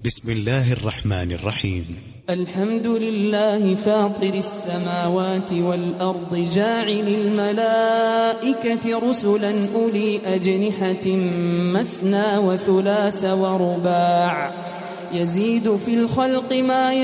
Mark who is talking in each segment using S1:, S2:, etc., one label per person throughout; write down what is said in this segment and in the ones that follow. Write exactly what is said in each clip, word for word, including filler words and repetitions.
S1: بسم الله الرحمن الرحيم.
S2: الحمد لله فاطر السماوات والأرض جاعل الملائكة رسلا أولي أجنحة مثنى وثلاث ورباع يزيد في الخلق ما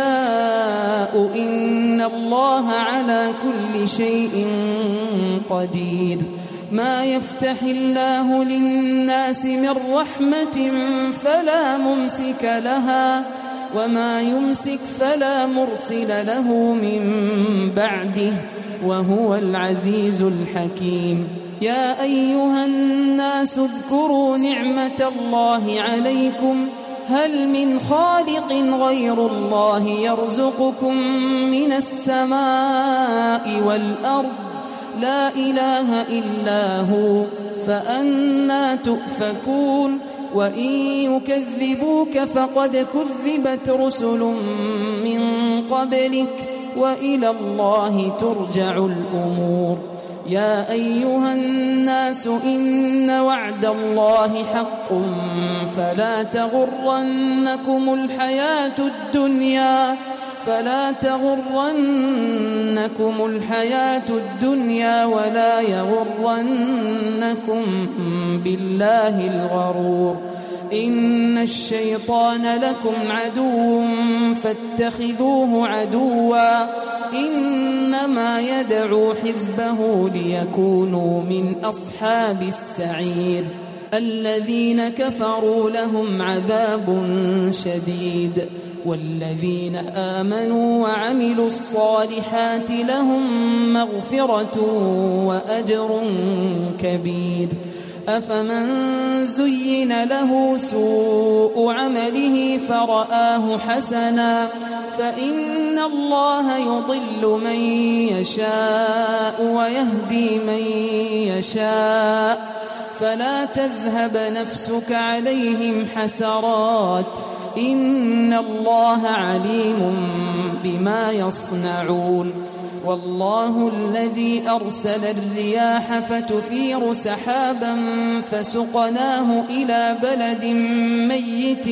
S2: يشاء إن الله على كل شيء قدير. ما يفتح الله للناس من رحمة فلا ممسك لها وما يمسك فلا مرسل له من بعده وهو العزيز الحكيم. يا أيها الناس اذكروا نعمة الله عليكم هل من خالق غير الله يرزقكم من السماء والأرض لا إله إلا هو فأنى تؤفكون. وإن يكذبوك فقد كذبت رسل من قبلك وإلى الله ترجع الأمور. يا أيها الناس إن وعد الله حق فلا تغرنكم الحياة الدنيا فلا تغرنكم الحياة الدنيا ولا يغرنكم بالله الغرور. إن الشيطان لكم عدو فاتخذوه عدوا إنما يدعو حزبه ليكونوا من أصحاب السعير. الذين كفروا لهم عذاب شديد والذين آمنوا وعملوا الصالحات لهم مغفرة وأجر كبير. أفمن زين له سوء عمله فرآه حسنا فإن الله يضل من يشاء ويهدي من يشاء فلا تذهب نفسك عليهم حسرات إن الله عليم بما يصنعون. والله الذي أرسل الرياح فتثير سحابا فسقناه إلى بلد ميت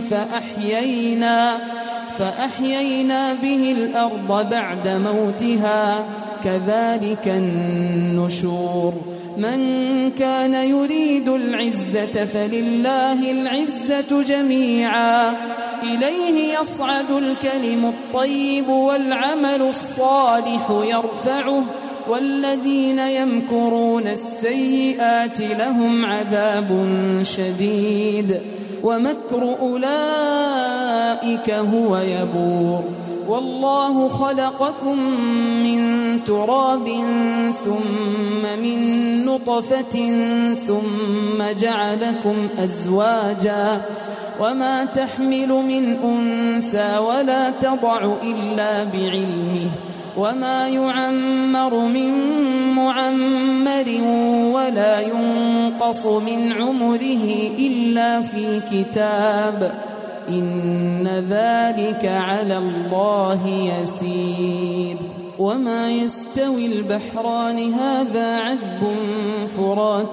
S2: فأحيينا, فأحيينا به الأرض بعد موتها كذلك النشور. من كان يريد العزة فلله العزة جميعا إليه يصعد الكلم الطيب والعمل الصالح يرفعه والذين يمكرون السيئات لهم عذاب شديد ومكر أولئك هو يبور. والله خلقكم من تراب ثم من نطفة ثم جعلكم أزواجا وما تحمل من أنثى ولا تضع إلا بعلمه وما يعمر من معمر ولا ينقص من عمره إلا في كتاب إن ذلك على الله يسير. وما يستوي البحران هذا عذب فرات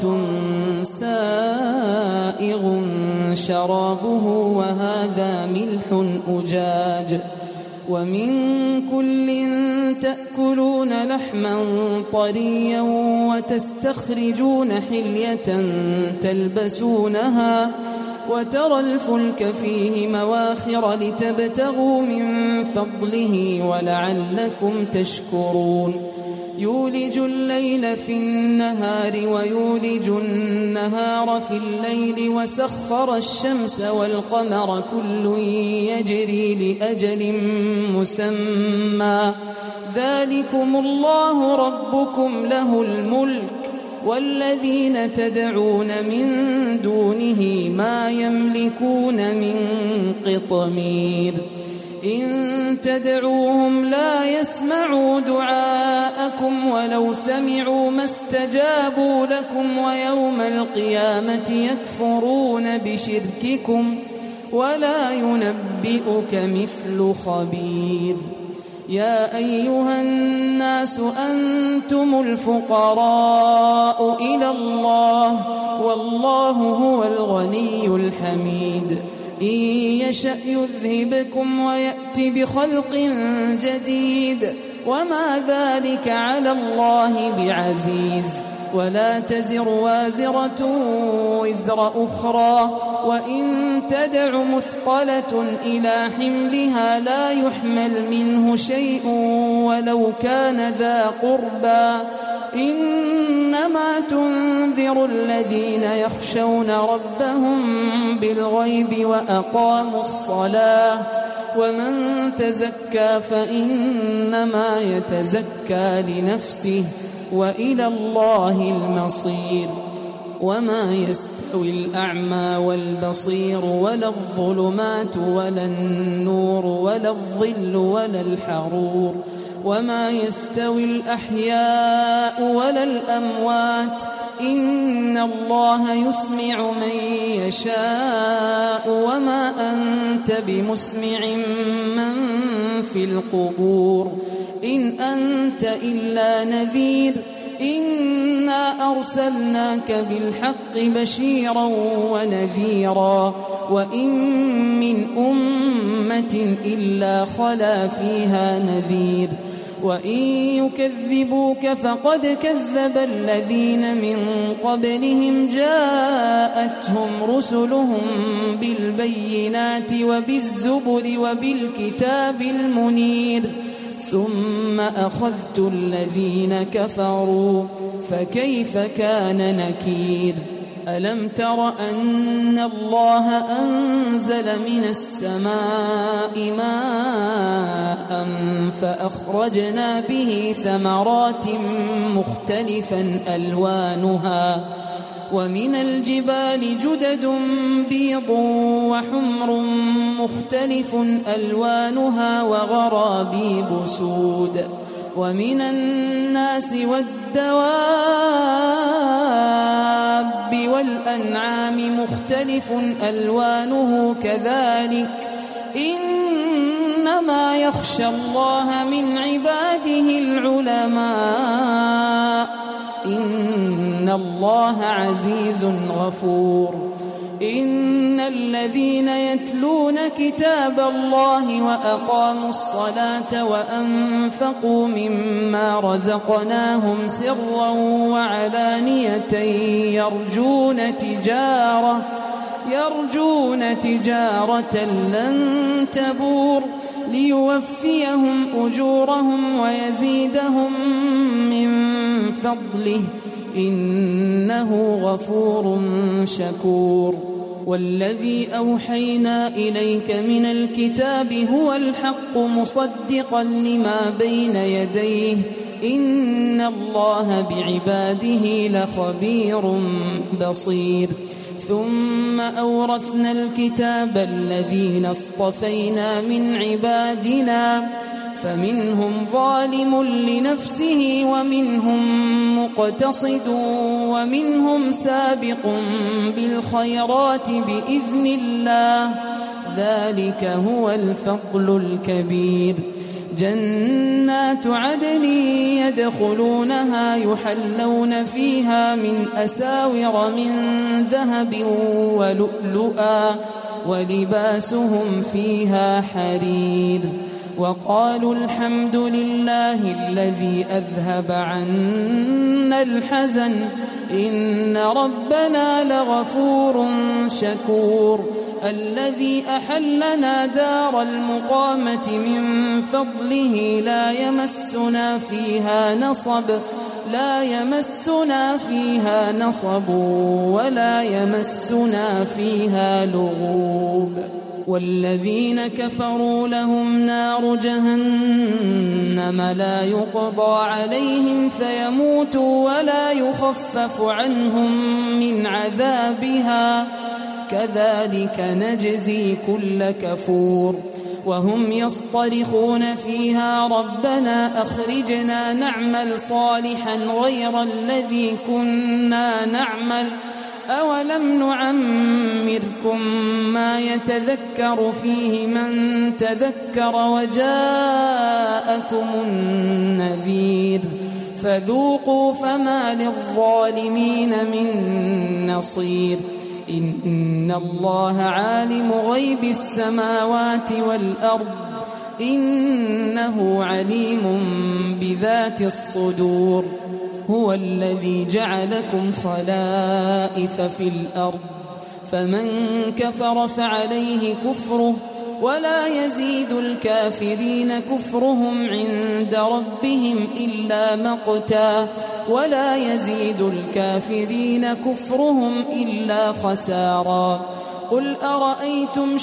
S2: سائغ شرابه وهذا ملح أجاج ومن كل تأكلون لحما طريا وتستخرجون حلية تلبسونها وترى الفلك فيه مواخر لتبتغوا من فضله ولعلكم تشكرون. يولج الليل في النهار ويولج النهار في الليل وسخر الشمس والقمر كل يجري لأجل مسمى ذلكم الله ربكم له الملك والذين تدعون من دونه ما يملكون من قطمير. إن تدعوهم لا يسمعوا دعاءكم ولو سمعوا ما استجابوا لكم ويوم القيامة يكفرون بشرككم ولا ينبئك مثل خبير. يا أيها الناس أنتم الفقراء إلى الله والله هو الغني الحميد. إن يشأ يذهبكم ويأت بخلق جديد وما ذلك على الله بعزيز. ولا تزر وازرة وزر أخرى وإن تدع مثقلة إلى حملها لا يحمل منه شيء ولو كان ذا قربى إنما تنذر الذين يخشون ربهم بالغيب وأقاموا الصلاة ومن تزكى فإنما يتزكى لنفسه وإلى الله المصير. وما يستوي الأعمى والبصير ولا الظلمات ولا النور ولا الظل ولا الحرور وما يستوي الأحياء ولا الأموات إن الله يسمع من يشاء وما أنت بمسمع من في القبور إن أنت إلا نذير إنا أرسلناك بالحق بشيرا ونذيرا وإن من أمة إلا خلا فيها نذير وإن يكذبوك فقد كذب الذين من قبلهم جاءتهم رسلهم بالبينات وبالزبر وبالكتاب المنير ثم أخذت الذين كفروا فكيف كان نكير. ألم تر أن الله أنزل من السماء ماء فأخرجنا به ثمرات مختلفا ألوانها ومن الجبال جدد بيض وحمر مختلف ألوانها وغرابيب سود ومن الناس والدواب والأنعام مختلف ألوانه كذلك إنما يخشى الله من عباده العلماء إن الله عزيز غفور. إن الذين يتلون كتاب الله وأقاموا الصلاة وأنفقوا مما رزقناهم سرا وعلانية يرجون تجارة يرجون تجارة لن تبور ليوفيهم أجورهم ويزيدهم من فضله إنه غفور شكور. والذي أوحينا إليك من الكتاب هو الحق مصدقا لما بين يديه إن الله بعباده لخبير بصير. ثم أورثنا الكتاب الذين اصطفينا من عبادنا فمنهم ظالم لنفسه ومنهم مقتصد ومنهم سابق بالخيرات بإذن الله ذلك هو الفضل الكبير. جنات عدن يدخلونها يحلون فيها من أساور من ذهب ولؤلؤا ولباسهم فيها حرير. وقالوا الحمد لله الذي أذهب عنا الحزن إن ربنا لغفور شكور. الذي أحلنا دار المقامة من فضله لا يمسنا فيها نصب لا يمسنا فيها نصب ولا يمسنا فيها لغوب. والذين كفروا لهم نار جهنم لا يقضى عليهم فيموتوا ولا يخفف عنهم من عذابها كذلك نجزي كل كفور. وهم يصطرخون فيها ربنا أخرجنا نعمل صالحا غير الذي كنا نعمل أولم نعمركم ما يتذكر فيه من تذكر وجاءكم النذير فذوقوا فما للظالمين من نصير. إن الله عالم غيب السماوات والأرض إنه عليم بذات الصدور. هو الذي جعلكم خلائف في الأرض فمن كفر فعليه كفره ولا يزيد الكافرين كفرهم عند ربهم إلا مقتا ولا يزيد الكافرين كفرهم إلا خسارا. قل أرأيتم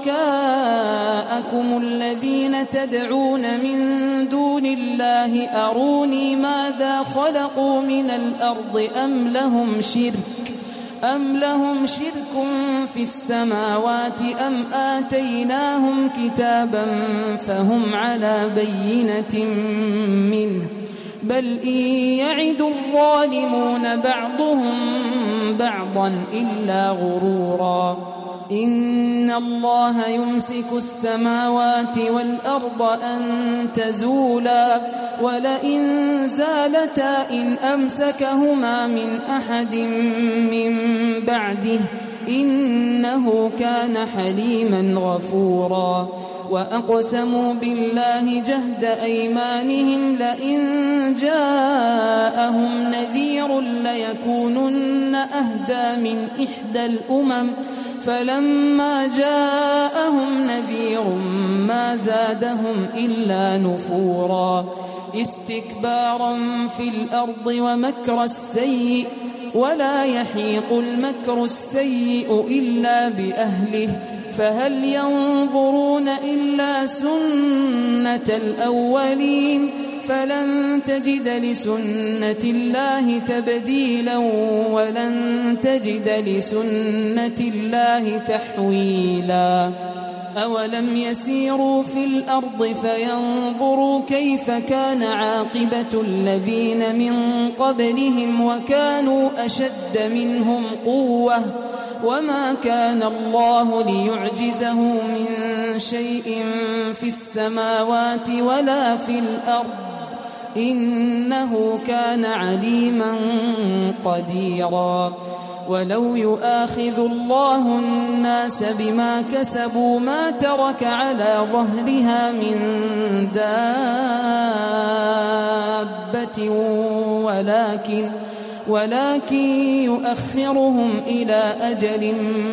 S2: شركاءكم الذين تدعون من دون الله أروني ماذا خلقوا من الأرض أم لهم شرك أم لهم شرك في السماوات أم آتيناهم كتابا فهم على بينة منه بل إن يعد الظالمون بعضهم بعضا إلا غرورا. إن الله يمسك السماوات والأرض أن تزولا ولئن زالتا إن أمسكهما من أحد من بعده إنه كان حليما غفورا. وأقسموا بالله جهد أيمانهم لئن جاءهم نذير ليكونن أهدى من إحدى الأمم فلما جاءهم نذير ما زادهم إلا نفورا. استكبارا في الأرض ومكر السيء ولا يحيق المكر السيء إلا بأهله فهل ينظرون إلا سنة الأولين فلن تجد لسنة الله تبديلا ولن تجد لسنة الله تحويلا. أولم يسيروا في الأرض فينظروا كيف كان عاقبة الذين من قبلهم وكانوا أشد منهم قوة وما كان الله ليعجزه من شيء في السماوات ولا في الأرض إنه كان عليما قديرا. ولو يؤاخذ الله الناس بما كسبوا ما ترك على ظهرها من دابة ولكن ولكن يؤخرهم إلى أجل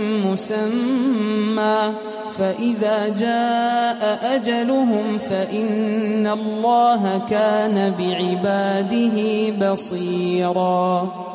S2: مسمى فإذا جاء أجلهم فإن الله كان بعباده بصيرا.